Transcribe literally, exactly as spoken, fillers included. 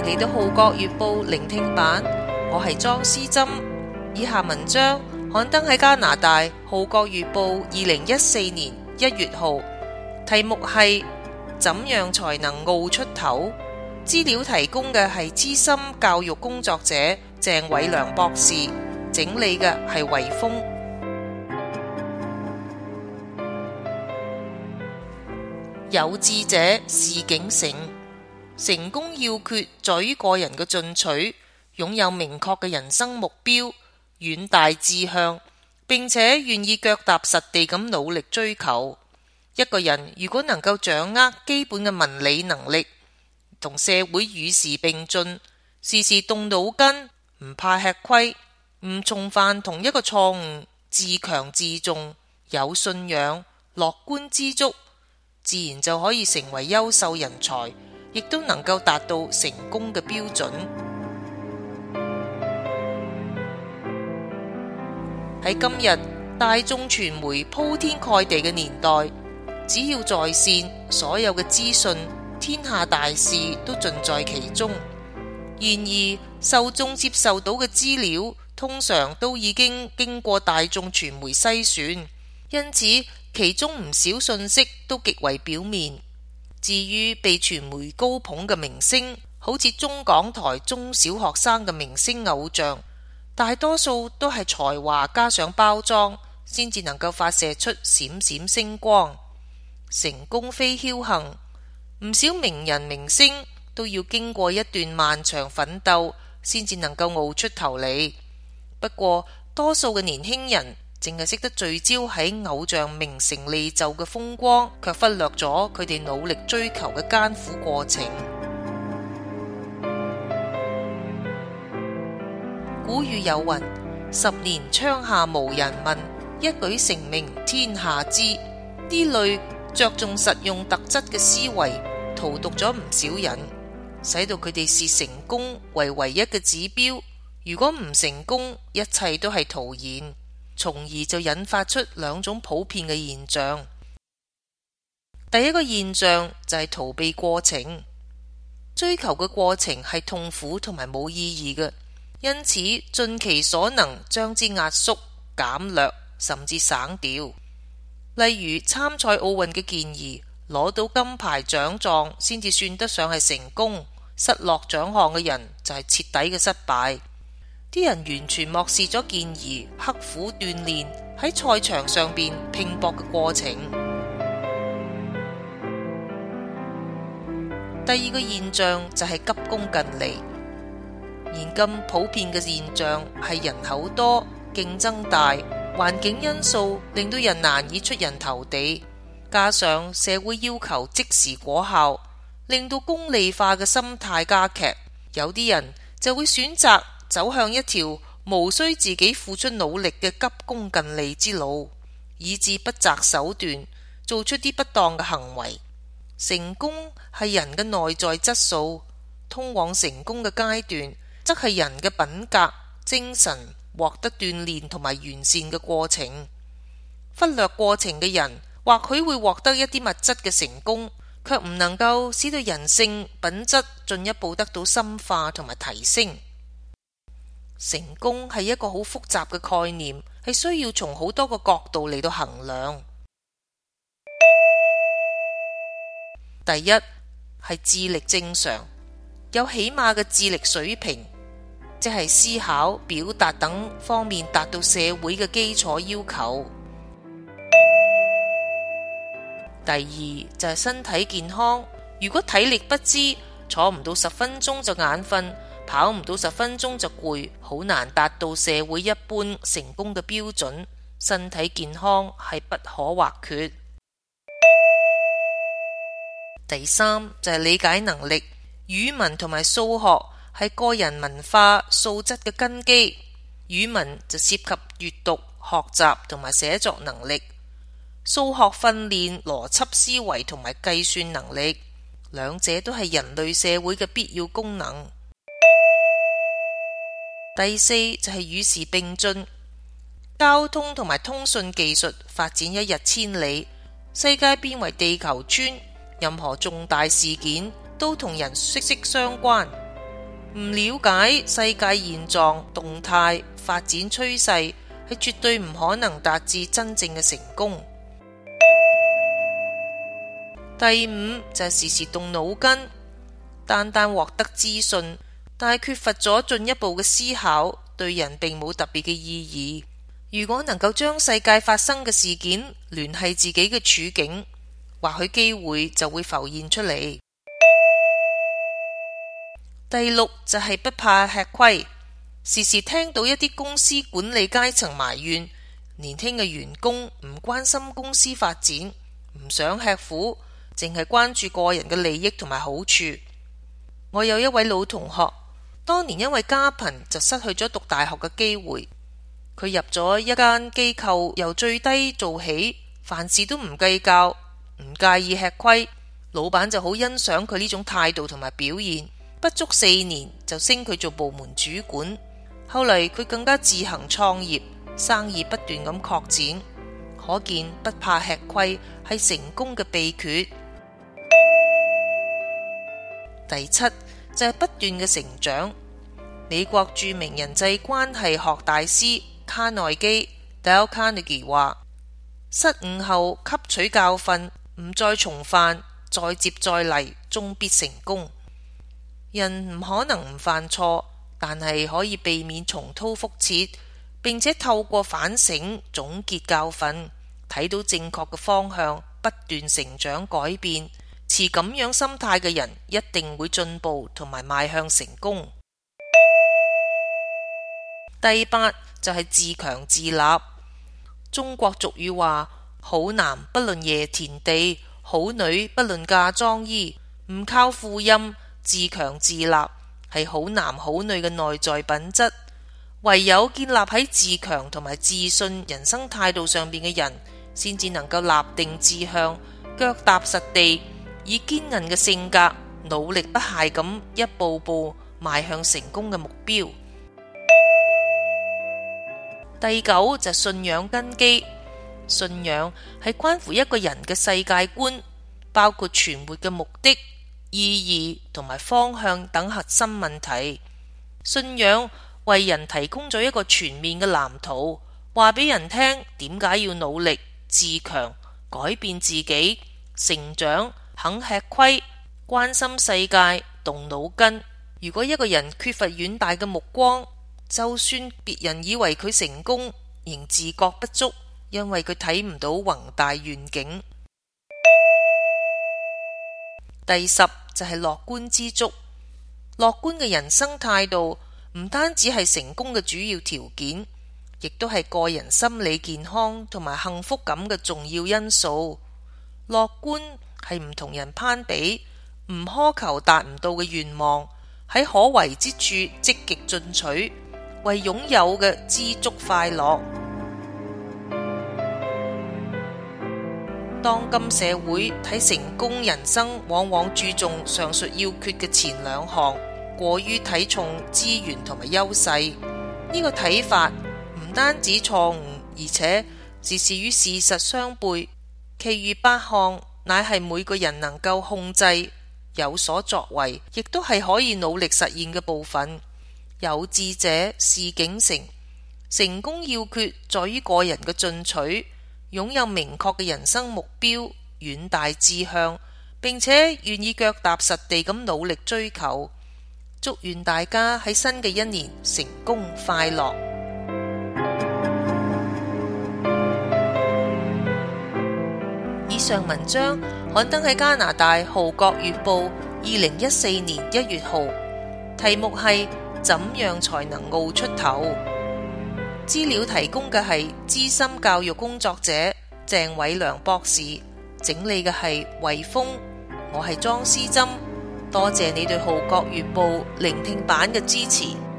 迎嚟到《號角月報》聆聽版，我係莊思珍。以下文章刊登喺加拿大《號角月報》二零一四年一月號，題目係怎樣才能傲出頭？資料提供嘅係資深教育工作者鄭偉良博士，整理嘅係維峰。有志者事竟成，成功要訣在於個人嘅進取，擁有明確嘅人生目標、遠大志向，並且願意腳踏實地咁努力追求。一個人如果能夠掌握基本嘅文理能力，同社會與時並進，時時動腦筋，唔怕吃虧，唔重犯同一個錯誤，自強自重，有信仰，樂觀知足，自然就可以成為優秀人才，亦都能夠達到成功嘅標準。喺今日大眾傳媒鋪天蓋地嘅年代，只要在線，所有嘅資訊、天下大事都盡在其中。然而，受眾接受到嘅資料通常都已經經過大眾傳媒篩選，因此其中唔少信息都極為表面。至於被傳媒高捧嘅明星，好似中港台中小學生嘅明星偶像，大多數都係才華加上包裝，先至能夠發射出閃閃星光。成功非僥倖，唔少名人明星都要經過一段漫長奮鬥，先至能夠傲出頭嚟。不過，多數嘅年輕人淨係識得聚焦喺偶像名成利就嘅風光，卻忽略咗佢哋努力追求嘅艱苦過程。古語有云：十年窗下無人問，一舉成名天下知。呢類着重實用特質嘅思維，荼毒咗唔少人，使到佢哋視成功為唯一嘅指標。如果唔成功，一切都係徒然，從而就引發出兩種普遍嘅現象。第一個現象就係逃避過程，追求嘅過程係痛苦同埋冇意義嘅，因此盡其所能將之壓縮、減略，甚至省掉。例如參賽奧運嘅健兒，攞到金牌獎狀先至算得上係成功，失落獎項嘅人就係徹底嘅失敗。啲人完全漠視咗健兒刻苦鍛煉喺賽場上邊拼搏嘅過程。第二個現象就係急功近利。現今普遍嘅現象係人口多、競爭大，環境因素令到人難以出人頭地，加上社會要求即時果效，令到功利化嘅心態加劇。有啲人就會選擇走向一條無需自己付出努力嘅急功近利之路，以致不擇手段做出啲不當嘅行為。成功係人嘅內在質素，通往成功嘅階段則係人嘅品格、精神獲得鍛煉同埋完善嘅過程。忽略過程嘅人，或許會獲得一啲物質嘅成功，卻唔能夠使到人性品質進一步得到深化同埋提升。成功係一個好複雜嘅概念，係需要從好多個角度嚟到衡量。第一係智力正常，有起碼嘅智力水平，即係思考、表達等方面達到社會嘅基礎要求。第二就係身體健康，如果體力不支，坐唔到十分鐘就眼瞓，跑唔到十分鐘就攰，好難達到社會一般成功嘅標準。身體健康係不可或缺。第三就係理解能力，語文同埋數學係個人文化素質嘅根基。語文就涉及閱讀、學習同埋寫作能力，數學訓練邏輯思維同埋計算能力，兩者都係人類社會嘅必要功能。第四就係與時並進，交通同埋通訊技術發展一日千里，世界變為地球村，任何重大事件都同人息息相關。 唔了解世界現狀、動態、發展趨勢，係絕對唔可能達至真正嘅成功。第五就係時時動腦筋，單單獲得資訊，但係缺乏咗進一步嘅思考，對人並冇特別嘅意義。如果能夠將世界發生嘅事件聯繫自己嘅處境，或許機會就會浮現出嚟。第六就係不怕吃虧，時時聽到一啲公司管理階層埋怨年輕嘅員工唔關心公司發展，唔想吃苦，淨係關注個人嘅利益同埋好處。我有一位老同學，當年因為家貧就失去咗讀大學嘅機會。佢入咗一間機構，由最低做起，凡事都唔計較，唔介意吃虧。老闆就好欣賞佢呢種態度同埋表現，不足四年就升佢做部門主管。後嚟佢更加自行創業，生意不斷咁擴展，可見不怕吃虧係成功嘅秘訣。第七就係不斷嘅成長。美國著名人際關係學大師卡內基 Dale Carnegie 話：失誤後吸取教訓，唔再重犯，再接再厲，終必成功。人唔可能唔犯錯，但係可以避免重蹈覆轍，並且透過反省總結教訓，睇到正確嘅方向，不斷成長改變。持咁樣心態嘅人一定會進步同埋邁向成功。第八就係自強自立。中國俗語話：好男不論夜田地，好女不論嫁妝衣。唔靠父蔭，自強自立係好男好女嘅內在品質。唯有建立喺自強同埋自信人生態度上邊嘅人，先至能夠立定志向，腳踏實地，以堅韌嘅性格，努力不懈咁一步步邁向成功嘅目標。第九就信仰根基。信仰係關乎一個人嘅世界觀，包括存活嘅目的、意義同埋方向等核心問題。信仰為人提供咗一個全面嘅藍圖，話俾人聽點解要努力、自強、改變自己、成長、肯吃虧、關心世界、動腦筋。如果一個人缺乏遠大嘅目光，就算別人以為佢成功，仍自覺不足，因為佢睇唔到宏大願景。第十就係樂觀知足。樂觀嘅人生態度唔單止係成功嘅主要條件，亦都係個人心理健康同埋幸福感嘅重要因素。樂觀係唔同人攀比，唔苛求達唔到嘅願望，喺可為之處積極進取，為擁有嘅知足快樂。當今社會睇成功人生，往往注重上述要訣嘅前兩項，過於睇重資源同埋優勢。呢個睇法唔單止錯誤，而且時時與事實相悖。其餘八項乃係每個人能夠控制、有所作為，亦都係可以努力實現嘅部分。有志者事竟成，成功要訣在於個人嘅進取，擁有明確嘅人生目標、遠大志向，並且願意腳踏實地咁努力追求。祝願大家喺新嘅一年成功快樂。以上文章刊登喺加拿大《號角月報》二零一四年一月號，題目係怎樣才能傲出頭？資料提供嘅係資深教育工作者鄭偉良博士，整理嘅係惠峰，我係莊思珍，多謝你對《號角月報》聆聽版嘅支持。